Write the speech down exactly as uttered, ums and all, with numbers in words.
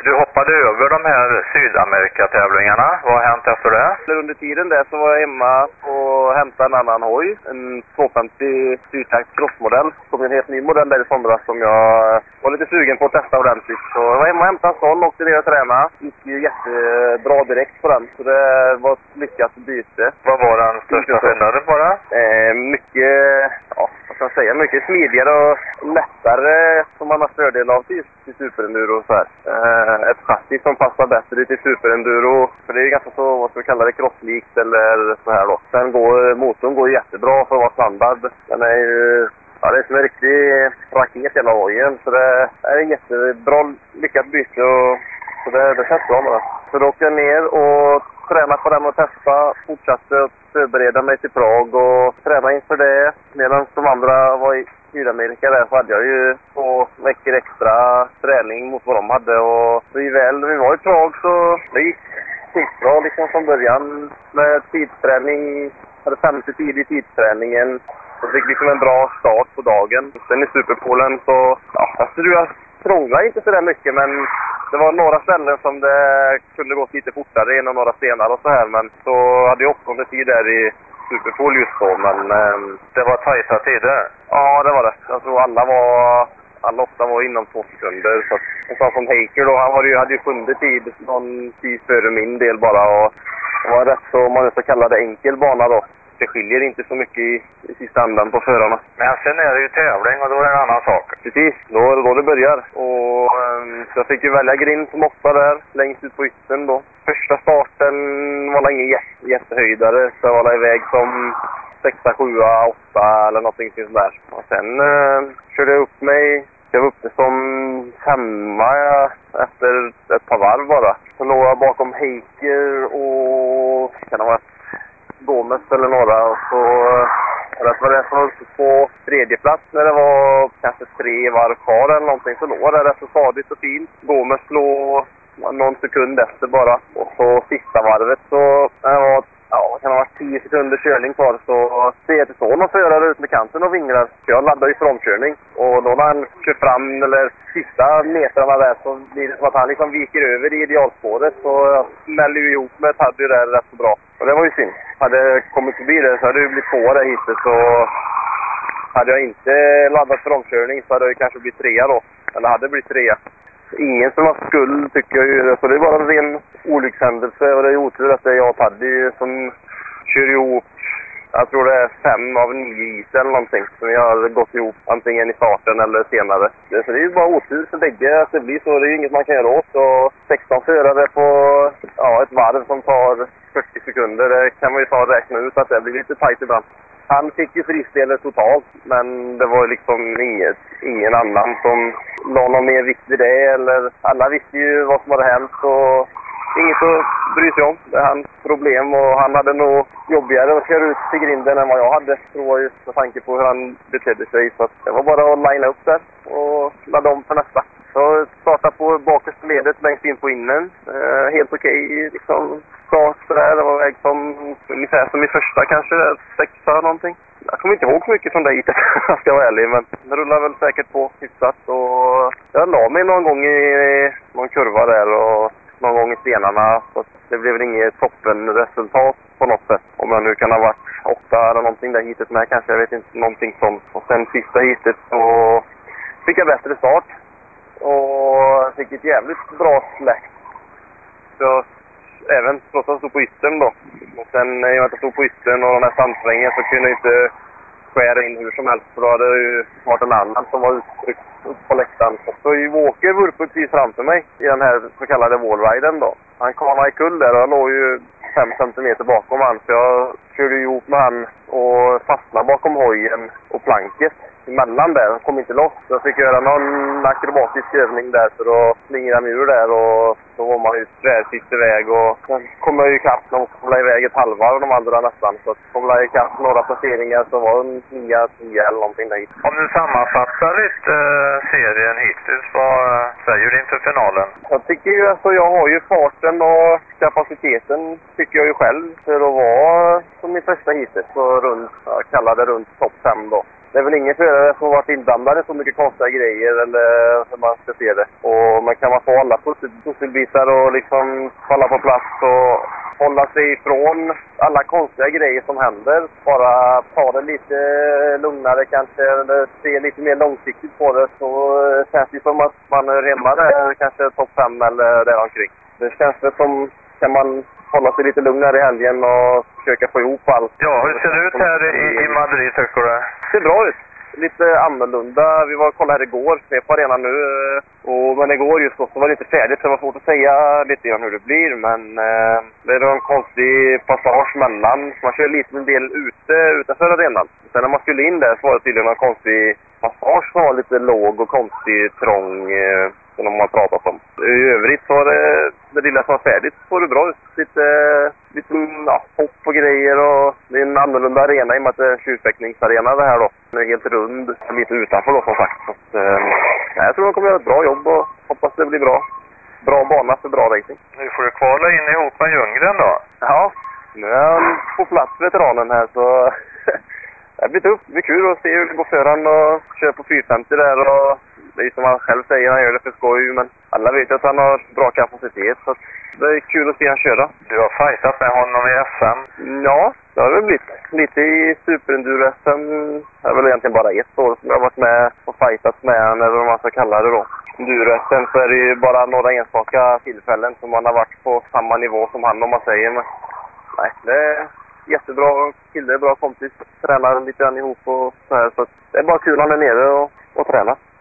Du hoppade över de här Sydamerika-tävlingarna. Vad har hänt efter det? Under tiden där så var jag hemma och hämtade en annan hoj. En tvåhundrafemtio styrtakt crossmodell. Det kom en helt ny modell där i somras som jag var lite sugen på att testa ordentligt. Så jag var hemma och hämtade en sån, åkte ner och tränade. Gick ju jättebra direkt på den. Så det var ett lyckat byte. Vad var den största skillnaden på det? Eh, mycket, ja, vad ska jag säga, mycket smidigare och lättare som man har fördel av till, till superenduro och så här. Eh, ett chassi som passar bättre till superenduro. För det är ju ganska så, vad ska vi kalla det, crosslikt eller så här då. Sen går motorn går jättebra för att vara standard. Den är ju, ja, det är som en riktig raket hela hojen. Så det är en jättebra, lyckat byte och så det, det känns bra med det. Så då åkte jag ner och tränade på den och testa. Fortsatte att förbereda mig till Prag och träna inför det. Medan de andra var i Sydamerika där så hade jag ju två veckor extra träning mot vad de hade. Och så väl vi var i Prag så det gick skitbra liksom från början med tidsträning. Hade femtio tid i tidsträningen. Så fick liksom en bra start på dagen. Sen i Superpolen så, ja, jag tror jag trånglade inte så där mycket, men det var några ställen som det kunde gå lite fortare än och några senare och så här. Men så hade jag åttonde tid där i Superpol just då, men eh, det var tajta tider. Ja, det var det. Jag tror alla var, alla åtta var inom två sekunder. Så att, en sån som Heiker då, han hade ju, hade ju sjunde tid, någon tid före min del bara. Och det var rätt så, man så kallade enkel bana då. Det skiljer inte så mycket i, i sista andan på förarna. Men sen är det ju tävling och då är det en annan sak. Precis, då är det då det börjar. Och um, så jag fick ju välja grind som åtta där, längst ut på yttern då. Första starten var ingen jätte, jättehöjdare, så jag var iväg som sexa, sjua, åtta eller någonting sånt där. Och sen uh, körde jag upp mig, jag var uppe som femma ja, efter ett par varv bara. Så låg jag bakom Heiker och kan det vara Gomes eller några, och så rätt var det som var uppe på tredje plats när det var kanske tre varv kvar eller någonting, så låg det rätt så stadigt och fint. Gomes låg någon sekund efter bara, och så sista varvet så det var, ja, kan det ha varit tio sekunder körning kvar, så ser jag till så någon förare ut med kanten och vingrar. Så jag laddar ju för omkörning, och då när han kör fram eller sista metrarna där så blir det som att han liksom viker över i idealspåret, så jag smäller ju ihop med Taddy där rätt så bra. Och det var ju synd. Hade jag kommit förbi det så hade det blivit tvåa där hittills, så hade jag inte laddat för omkörning så hade det kanske blivit trea då. Eller hade blivit trea. Ingen som har skuld tycker jag ju, så det är bara en ren olyckshändelse, och det är otur att det är jag och Taddy som kör ihop. Jag tror det är fem av nio is eller någonting som vi har gått ihop antingen i starten eller senare. Så det är ju bara otur för bägge att det blir så. Det är ju inget man kan göra åt. Och sexton förare på ja, ett varv som tar fyrtio sekunder. Det kan man ju ta och räkna ut att det blir lite tajt ibland. Han fick ju friställe totalt, men det var liksom inget, ingen annan som la någon mer vikt vid det. Eller, alla visste ju vad som hade hänt, och inget att bry sig om. Det är hans problem, och han hade nog jobbigare att köra ut till grinden än vad jag hade, tror jag, just med tanke på hur han betedde sig. Så det var bara att linea upp där och ladda om för nästa. Så starta på bakersta ledet längst in på innen. Eh, helt okej, okay, liksom start sådär. Det var väg som ungefär som i första kanske, sexa någonting. Jag kommer inte ihåg så mycket från det hitet, jag ska vara ärlig, men det rullar väl säkert på hyfsat. Och jag la mig någon gång i någon kurva där och någon gång i stenarna, så det blev väl inget toppenresultat på något sätt. Om jag nu kan ha varit åtta eller någonting där hitet med kanske, jag vet inte, någonting sånt. Och sen sista hitet så fick jag bättre start och fick ett jävligt bra släkt. Så även trots att jag stod på yttern då. Och sen i och med att jag stod på yttern och den här sandsvängen så kunde jag inte skära in hur som helst, för då hade det ju varit en annan som var uttryckt på läktaren. Så Walker var uppe precis framför mig i den här så kallade wallriden då. Han kanade i kull där och jag låg ju fem centimeter bakom han, så jag körde ihop med han och fastnade bakom hojen och planket emellan där. Han kom inte loss, så jag fick göra någon akrobatisk övning där för att slingra mig ur där, och så var man ju tvärsist iväg, och sen kom jag ju ikapp och kom iväg ett halvvarv de andra nästan, så kom jag ikapp några placeringar så var det nio tio eller någonting där. Om du sammanfattar lite äh, serien hittills, vad äh, säger du inför finalen? Jag tycker ju, alltså jag har ju farten och kapaciteten tycker jag ju själv för att vara som i första hitet, så runt, jag kallar det runt topp fem då. det är väl ingen förare som har varit inblandad i så mycket konstiga grejer eller hur man ska se det. Och man kan man få alla pusselbitar och liksom falla på plats och hålla sig ifrån alla konstiga grejer som händer. Bara ta det lite lugnare kanske, eller se lite mer långsiktigt på det, så känns det som att man är hemma där, kanske topp fem eller där omkring. Det känns det som, kan man hålla sig lite lugnare i helgen och försöka få ihop allt. Ja, hur ser det ut här i, i Madrid, tycker du? Det ser bra ut. Lite annorlunda. Vi var och kollade här igår, vi är på arenan nu. Och, men igår just så var det inte färdigt, så det var svårt att säga lite grann hur det blir. Men eh, det är en konstig passage mellan. Man kör lite en del ute, utanför arenan. Sen när man skulle in där så var det tydligen en konstig passage som var lite låg och konstig, trång, eh, som de har pratat om. I övrigt så var det, det lilla som var färdigt, så det bra ut. Lite, lite ja, hopp och grejer, och det är en annorlunda arena i och med att det är en tjurfäktningsarena det här då. Den är helt rund, lite utanför då som sagt. Så att, eh, jag tror de kommer göra ett bra jobb och hoppas det blir bra. Bra bana för bra racing. Nu får du kvala in ihop med Ljunggren då. Ja, nu är han på plats, veteranen här, så det blir tufft. Det blir kul att se hur det går för han och köra på fyrahundrafemtio där, och det är som han själv säger, han gör det för skoj, men alla vet att han har bra kapacitet, så det är kul att se han köra. Du har fightat med honom i S M? Ja, det har det blivit. Lite i Superenduro-S M. Det är väl egentligen bara ett år som jag har varit med och fightat med han, eller vad man ska kalla det då. Enduro-S M, så är det ju bara några enstaka tillfällen som man har varit på samma nivå som han, om man säger. Men nej, det är jättebra kille, bra kompis. Tränar lite grann ihop och så här, så det är bara kul han är nere och, och tränar.